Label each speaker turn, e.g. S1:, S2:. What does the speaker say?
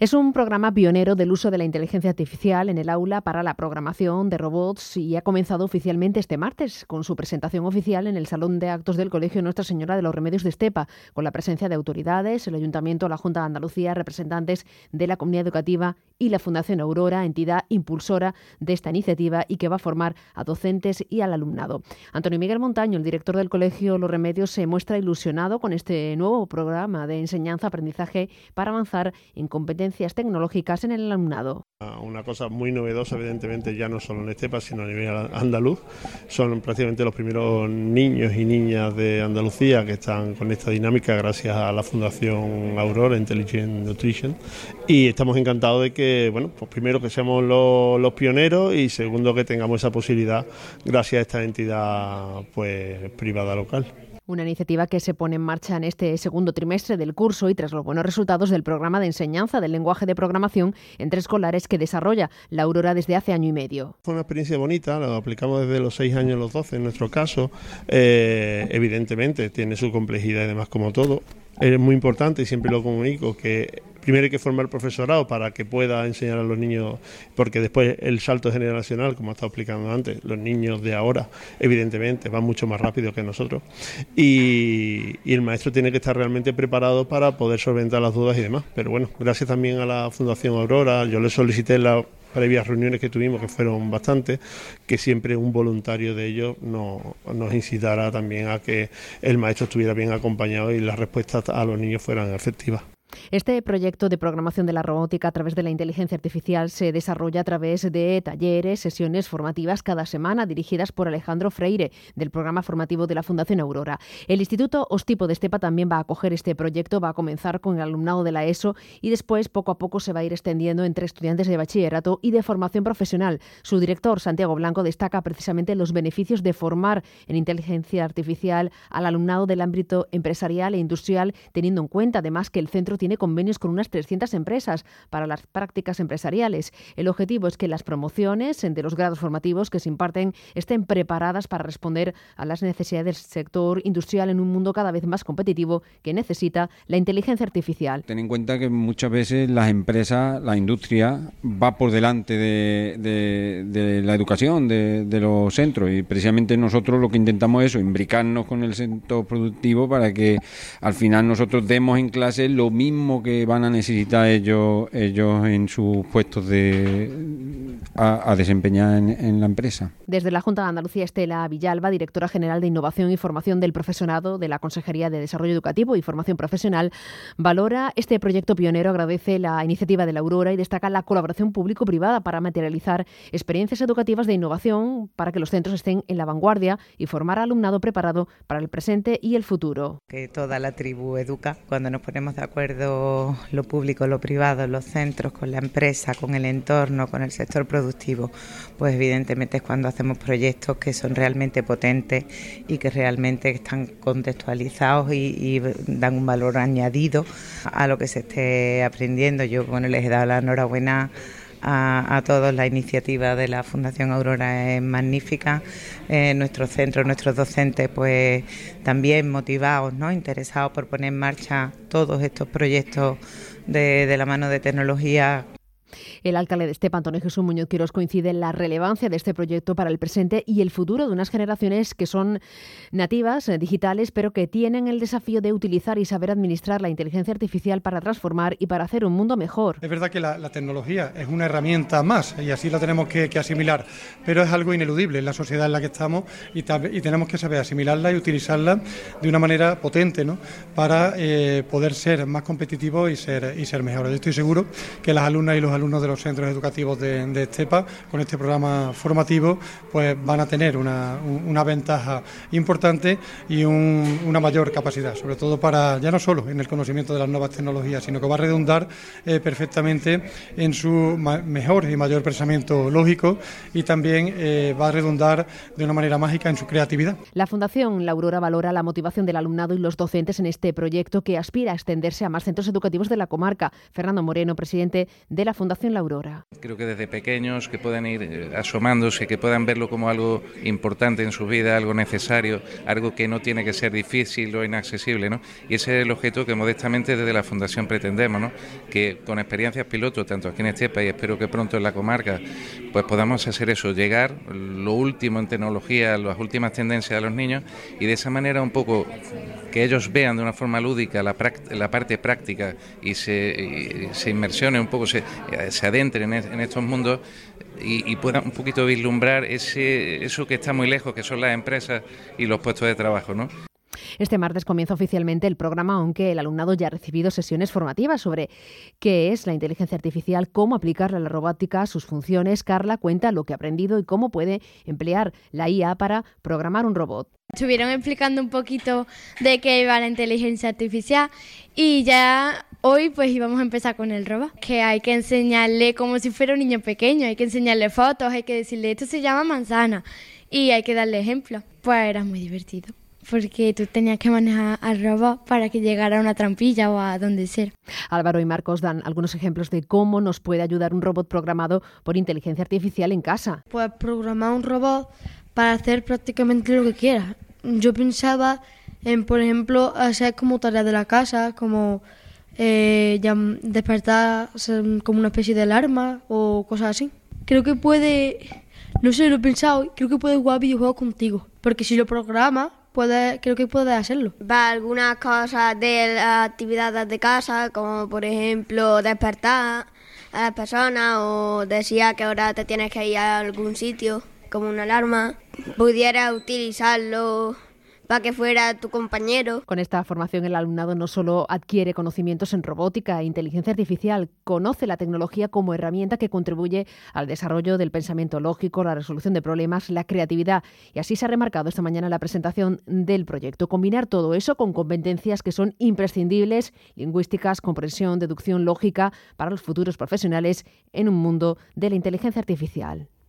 S1: Es un programa pionero del uso de la inteligencia artificial en el aula para la programación de robots y ha comenzado oficialmente este martes con su presentación oficial en el Salón de Actos del Colegio Nuestra Señora de los Remedios de Estepa, con la presencia de autoridades, el Ayuntamiento, la Junta de Andalucía, representantes de la comunidad educativa y la Fundación Aurora, entidad impulsora de esta iniciativa y que va a formar a docentes y al alumnado. Antonio Miguel Montaño, el director del Colegio Los Remedios, se muestra ilusionado con este nuevo programa de enseñanza-aprendizaje para avanzar en competencias tecnológicas en el alumnado.
S2: Una cosa muy novedosa, evidentemente, ya no solo en Estepa, sino a nivel andaluz. Son prácticamente los primeros niños y niñas de Andalucía que están con esta dinámica gracias a la Fundación Aurora Intelligent Nutrition, y estamos encantados de que, bueno, pues primero que seamos los pioneros y segundo que tengamos esa posibilidad gracias a esta entidad pues privada local.
S1: Una iniciativa que se pone en marcha en este segundo trimestre del curso y tras los buenos resultados del programa de enseñanza del lenguaje de programación entre escolares que desarrolla la Aurora desde hace año y medio.
S2: Fue una experiencia bonita, lo aplicamos desde los 6 años a los 12 en nuestro caso. Evidentemente tiene su complejidad y demás como todo. Es muy importante y siempre lo comunico que primero hay que formar profesorado para que pueda enseñar a los niños, porque después el salto generacional, como he estado explicando antes, los niños de ahora evidentemente van mucho más rápido que nosotros y el maestro tiene que estar realmente preparado para poder solventar las dudas y demás. Pero bueno, gracias también a la Fundación Aurora, yo le solicité las previas reuniones que tuvimos, que fueron bastantes, que siempre un voluntario de ellos nos incitara también a que el maestro estuviera bien acompañado y las respuestas a los niños fueran efectivas.
S1: Este proyecto de programación de la robótica a través de la inteligencia artificial se desarrolla a través de talleres, sesiones formativas cada semana dirigidas por Alejandro Freire, del programa formativo de la Fundación Aurora. El Instituto Ostipo de Estepa también va a acoger este proyecto, va a comenzar con el alumnado de la ESO y después poco a poco se va a ir extendiendo entre estudiantes de bachillerato y de formación profesional. Su director, Santiago Blanco, destaca precisamente los beneficios de formar en inteligencia artificial al alumnado del ámbito empresarial e industrial, teniendo en cuenta además que el centro tiene convenios con unas 300 empresas para las prácticas empresariales. El objetivo es que las promociones de los grados formativos que se imparten estén preparadas para responder a las necesidades del sector industrial en un mundo cada vez más competitivo que necesita la inteligencia artificial.
S3: Ten en cuenta que muchas veces las empresas, la industria, va por delante de la educación de los centros y precisamente nosotros lo que intentamos es eso, imbricarnos con el sector productivo para que al final nosotros demos en clase lo mismo que van a necesitar ellos en sus puestos a desempeñar en la empresa.
S1: Desde la Junta de Andalucía, Estela Villalba, directora general de Innovación y Formación del Profesorado de la Consejería de Desarrollo Educativo y Formación Profesional, valora este proyecto pionero, agradece la iniciativa de la Aurora y destaca la colaboración público-privada para materializar experiencias educativas de innovación para que los centros estén en la vanguardia y formar al alumnado preparado para el presente y el futuro.
S4: Que toda la tribu educa, cuando nos ponemos de acuerdo lo público, lo privado, los centros, con la empresa, con el entorno, con el sector productivo, pues evidentemente es cuando hacemos proyectos que son realmente potentes y que realmente están contextualizados y dan un valor añadido a lo que se esté aprendiendo. Yo les he dado la enhorabuena a todos. La iniciativa de la Fundación Aurora es magnífica. Nuestros centros, nuestros docentes, pues también motivados, ¿no? Interesados por poner en marcha todos estos proyectos de la mano de tecnología.
S1: El alcalde de Estepa, Antonio Jesús Muñoz Quirós, coincide en la relevancia de este proyecto para el presente y el futuro de unas generaciones que son nativas, digitales, pero que tienen el desafío de utilizar y saber administrar la inteligencia artificial para transformar y para hacer un mundo mejor.
S5: Es verdad que la tecnología es una herramienta más y así la tenemos que asimilar, pero es algo ineludible en la sociedad en la que estamos y tenemos que saber asimilarla y utilizarla de una manera potente, ¿no? Para poder ser más competitivos y ser mejores. Yo estoy seguro que las alumnas y los alumnos de los centros educativos de Estepa, con este programa formativo, pues van a tener una ventaja importante y una mayor capacidad, sobre todo para, ya no solo en el conocimiento de las nuevas tecnologías, sino que va a redundar perfectamente en su mejor y mayor pensamiento lógico y también va a redundar de una manera mágica en su creatividad.
S1: La Fundación La Aurora valora la motivación del alumnado y los docentes en este proyecto que aspira a extenderse a más centros educativos de la comarca. Fernando Moreno, presidente de la Fundación La Aurora.
S6: Creo que desde pequeños que puedan ir asomándose, que puedan verlo como algo importante en su vida, algo necesario, algo que no tiene que ser difícil o inaccesible, ¿no? Y ese es el objeto que modestamente desde la Fundación pretendemos, ¿no? Que con experiencias piloto, tanto aquí en Estepa y espero que pronto en la comarca, pues podamos hacer eso, llegar lo último en tecnología, las últimas tendencias a los niños y de esa manera un poco que ellos vean de una forma lúdica la parte práctica y se inmersionen un poco, se adentren en estos mundos y puedan un poquito vislumbrar eso que está muy lejos, que son las empresas y los puestos de trabajo, ¿no?
S1: Este martes comienza oficialmente el programa, aunque el alumnado ya ha recibido sesiones formativas sobre qué es la inteligencia artificial, cómo aplicarla a la robótica, sus funciones. Carla cuenta lo que ha aprendido y cómo puede emplear la IA para programar un robot.
S7: Estuvieron explicando un poquito de qué iba la inteligencia artificial y ya hoy pues íbamos a empezar con el robot, que hay que enseñarle como si fuera un niño pequeño, hay que enseñarle fotos, hay que decirle esto se llama manzana y hay que darle ejemplos. Pues era muy divertido, porque tú tenías que manejar al robot para que llegara a una trampilla o a donde sea.
S1: Álvaro y Marcos dan algunos ejemplos de cómo nos puede ayudar un robot programado por inteligencia artificial en casa.
S8: Pues programar un robot para hacer prácticamente lo que quieras. Yo pensaba en, por ejemplo, hacer como tareas de la casa, como despertar como una especie de alarma o cosas así. Creo que puede, no sé, lo he pensado, creo que puede jugar videojuegos contigo, porque si lo programas, creo que puede hacerlo.
S9: Para algunas cosas de las actividades de casa, como por ejemplo despertar a las personas o decir a qué hora te tienes que ir a algún sitio, como una alarma, pudiera utilizarlo para que fuera tu compañero.
S1: Con esta formación el alumnado no solo adquiere conocimientos en robótica e inteligencia artificial, conoce la tecnología como herramienta que contribuye al desarrollo del pensamiento lógico, la resolución de problemas, la creatividad. Y así se ha remarcado esta mañana en la presentación del proyecto. Combinar todo eso con competencias que son imprescindibles, lingüísticas, comprensión, deducción, lógica, para los futuros profesionales en un mundo de la inteligencia artificial.